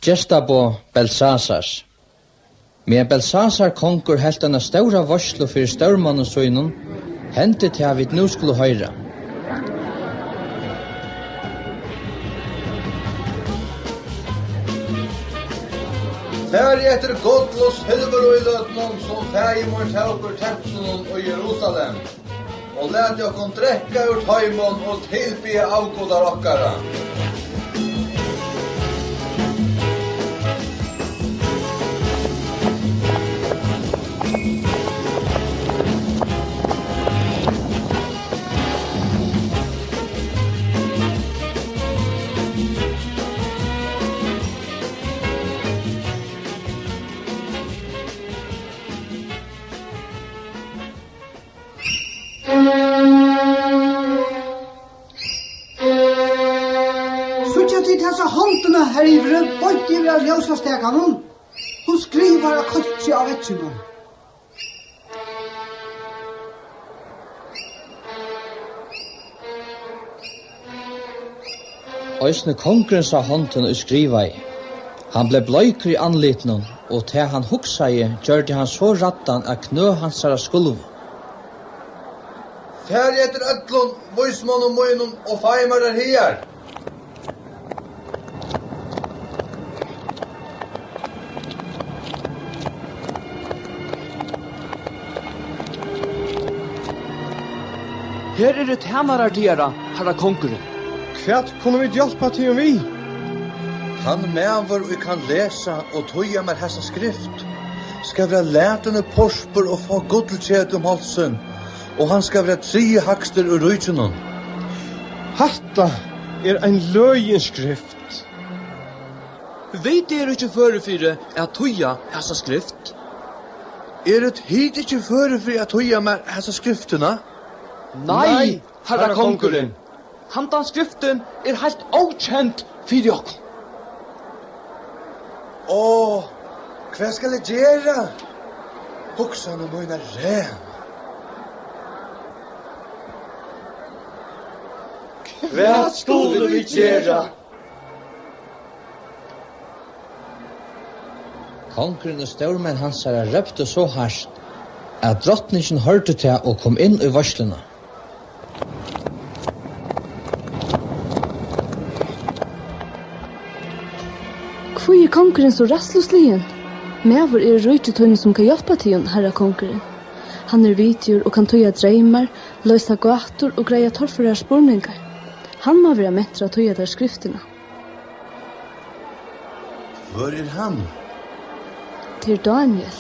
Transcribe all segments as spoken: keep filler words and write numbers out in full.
Gestabo Belsasars. Men Belsasar konkur helt en stora varslo for størmannen søgnen, hentet til at vi nå skulle høyre. Færg etter godlos helverøyløtnen som færg mot tauker tempelen og Jerusalem, og let jeg kon drekka ur tøymon og tilby avgodar okkara. Her i brød, bort i vrød ljøsastekene. Hun skriver av kotje av vettene. Øysne kongren sa hånden og skriva i. Han ble bløyker i anlitnen, og til han huksa i, gjør det han så rattan at knø hans er skulv. Færg etter ødlån, voismann og møgnen og feimar er her. Her er det tænarar dira, herra kongeren. Kvært kunne vi hjelpa til vi? Han mever vi kan lesa og tøya med hessa skrift, skal være lætende porspor og få goddelkjed om halsen, og han skal være tre hakster ur rujtjennom. Hatta er ein løyenskrift. Vet er ikke førefyre at tøya hessa skrift? Er det hit ikke førefyre at tøya med hessa skriftena? Nei, herra kongeren. Handan skriften er helt okjent fyrir okk. Åh, hva skal jeg gjøre? Hoksan og møyna ren. Hva skulle vi gjøre? Kongren og størmenn hans er røpte så hardt at drottningen hørte til og kom inn i varslene. Hvor er kongeren så rastløsligen? Mever er røytetøyne som kan hjelpe til han, herra kongeren. Han er vidtjør og kan tøya dreimer, løsa gator og greia torfere spurningar. Han må være mettra tøya der skriftene. Hvor er han? Til Daniel.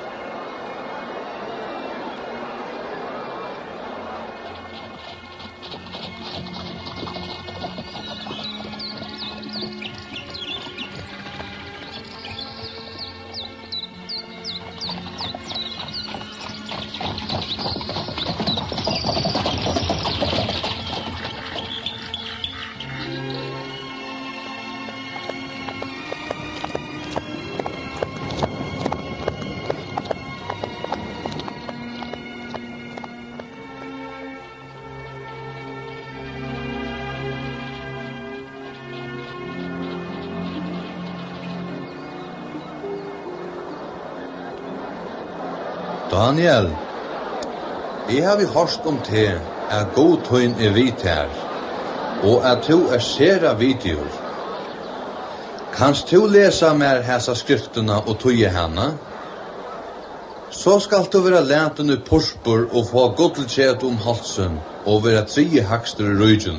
Daniel, jeg har vi hørst om til at god tøyn er vit her, og at du er sera videor. Kanst du lesa mer hesa skriftene og tøye henne? Så skal du være lætende porspor og få goddelkjed om halsen og være tre hakster i røyden.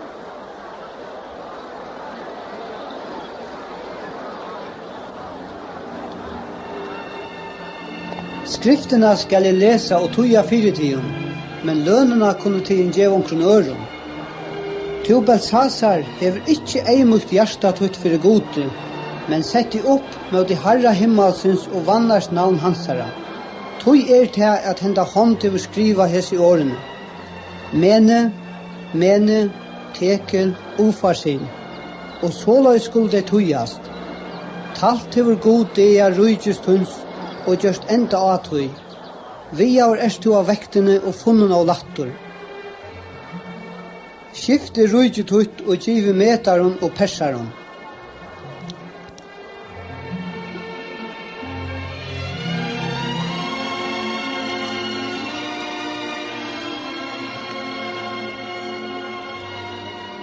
Skriftene skal jeg lese og tøya fyrirtiden, men lønene kunne til en djev omkring øren. To Belsasar hever ikke eimukt hjertet tøtt for gode, men sett de opp med de herra himmelsens og vannars navn hansara. Tøy er til at henda hånd til å skriva hess i årene. Mene, mene, tekel, ufarsin. Og såløy skulle det tøyast. Talt til vår gode er rujtjust hunds, og just enda atøy. Vi har erstu av vektene og funnen av lattor. Skifte rujtjut og give metaron og persaron.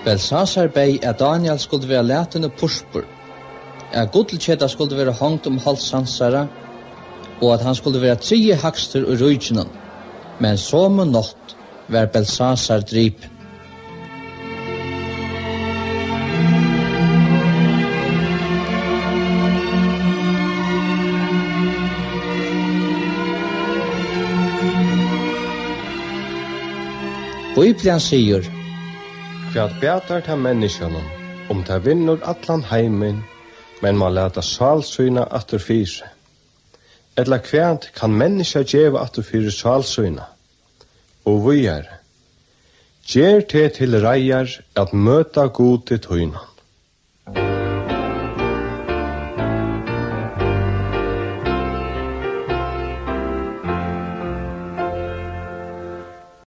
Belsasar bei at Daniel skulle være leten og purspur, at godtelkjeda skulle være hongt om halssansara, og at han skulle være tredje hakster og rujtjenon, men som nått var Belsasar drip. Bibelen sier, Kvært bætar ta menneskene, om ta vinner atlan heimen, men man leta salsyna atter fyre. Etla kvært kan menneska djeva atter fyre salsyna. Og vi er, gjer te til reier at møta god til tøyna.